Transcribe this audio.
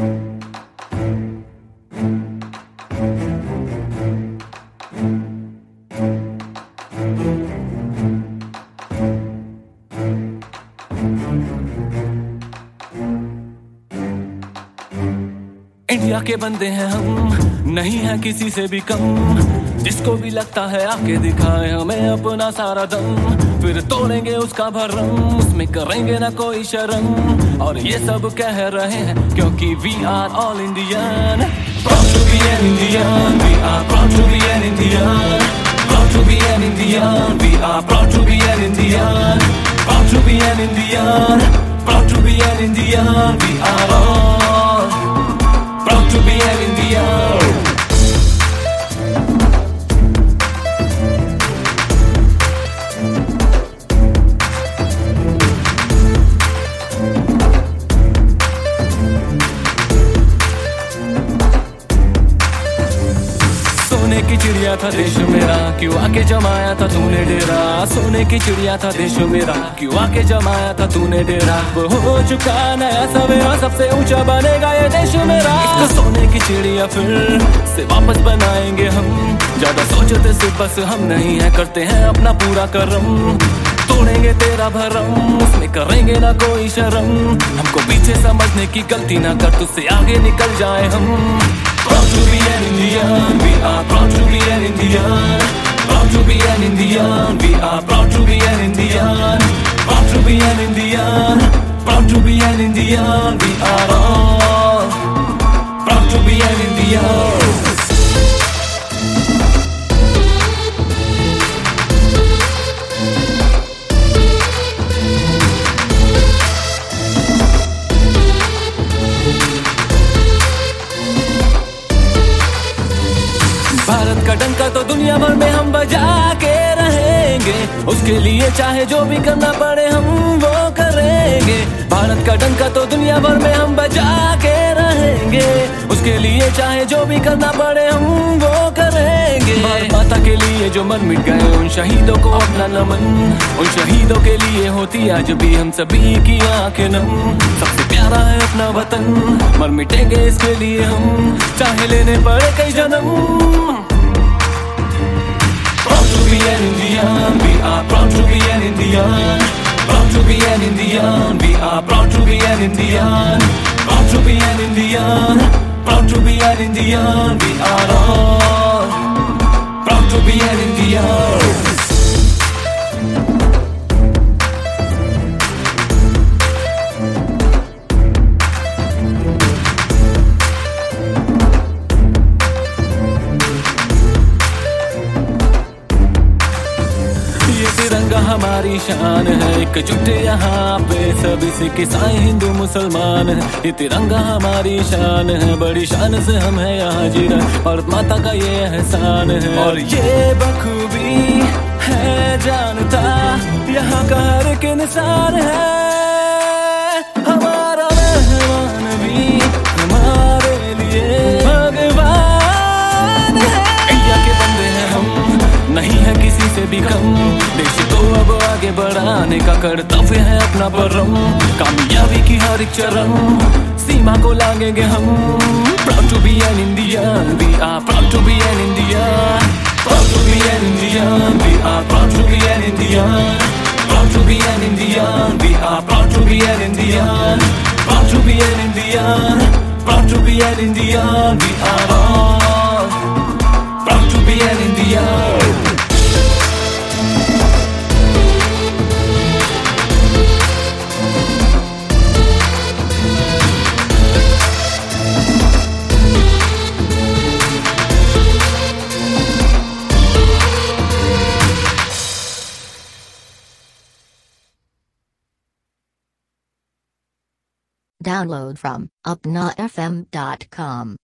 India के बंदे हैं हम, नहीं है किसी से भी कम। जिसको भी लगता है आके दिखाए हमें अपना सारा दम, फिर तोड़ेंगे उसका भरम, उसमें करेंगे ना कोई शर्म। और ये सब कह रहे हैं क्योंकि we are all Indian. Proud to be an Indian, we are proud to be an Indian. Proud to be an Indian, we are proud to be an Indian. Proud to be an Indian, proud to be an Indian, we are all proud to be an Indian. सोने की चिड़िया था देश मेरा, क्यों आके जमाया था तूने डेरा। सोने की चिड़िया था देश मेरा, क्यों आके जमाया था तूने डेरा। वो हो चुका नया सवेरा, सबसे ऊंचा बनेगा ये देश मेरा। इसको सोने की चिड़िया फिर से वापस बनाएंगे हम, ज्यादा सोचते से बस हम नहीं है, करते हैं अपना पूरा करम। तोड़ेंगे तेरा भरम, उसमें करेंगे ना कोई शर्म। हमको पीछे समझने की गलती ना कर, तुझसे आगे निकल जाए हम। Proud to be an Indian, we are proud to be an Indian. Proud to be an Indian, we are proud to be an Indian. Proud to be an Indian, proud to be an Indian, we are all proud to be an Indian. Bharat का डंका तो दुनिया भर में हम बजा के रहेंगे, उसके लिए चाहे जो भी करना पड़े हम वो करेंगे। भारत का डंका तो दुनिया भर में हम बजा के रहेंगे, उसके लिए चाहे जो भी करना पड़े हम वो करेंगे। भारत माता के लिए जो मर मिट गए, उन शहीदों को अपना नमन। उन शहीदों के लिए होती आज भी हम सभी की आंखें नम। सबसे प्यारा है अपना वतन, मर मिटेंगे इसके लिए हम, चाहे लेने पड़े कई जन्म। Proud to be an Indian, we are proud to be an Indian. Proud to be an Indian, we are proud to be an Indian. Proud to be an Indian, proud to be an Indian, we are all proud to be an Indian. तिरंगा हमारी शान है, एकजुट यहाँ पे सभी सिख ईसाई हिंदू मुसलमान है। ये तिरंगा हमारी शान है, बड़ी शान से हम है यहाँ जीरा, भारत माता का ये एहसान है। और ये बखूबी है जानता यहाँ का हर एक इंसान है, हमारा मेहमान भी हमारे लिए भगवान है। इंडिया के बंदे हैं हम, नहीं है किसी से भी कम। देश को अब आगे बढ़ाने का कर्तव्य है अपना परम, कामयाबी की हर एक चरण सीमा को लांघेंगे हम। Proud to be an Indian, we are proud to be an Indian. Proud to be an Indian, we are proud to be an Indian. Proud to be an Indian, we are proud to be an Indian. Proud to be an Indian, proud to be an Indian, we are all proud to be an Indian. Download from upnafm.com.